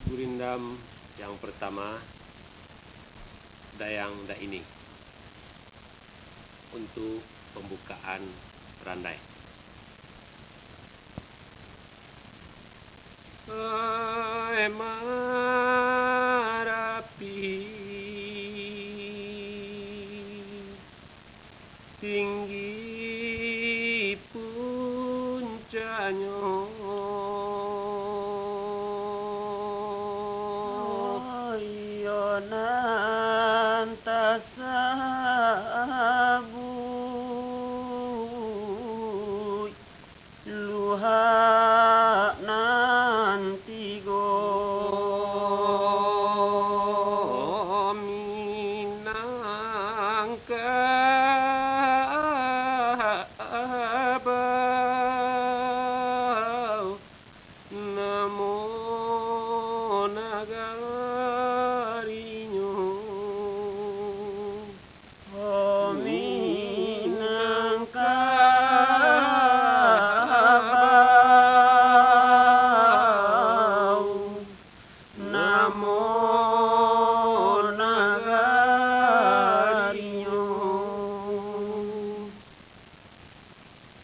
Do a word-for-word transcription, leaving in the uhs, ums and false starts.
Gurindam yang pertama, Dayang Daini, untuk pembukaan Randai. Hai Marapi, tinggi puncaknya, Yonan tasabuy luha nantigo Minangkabau, Namo Naga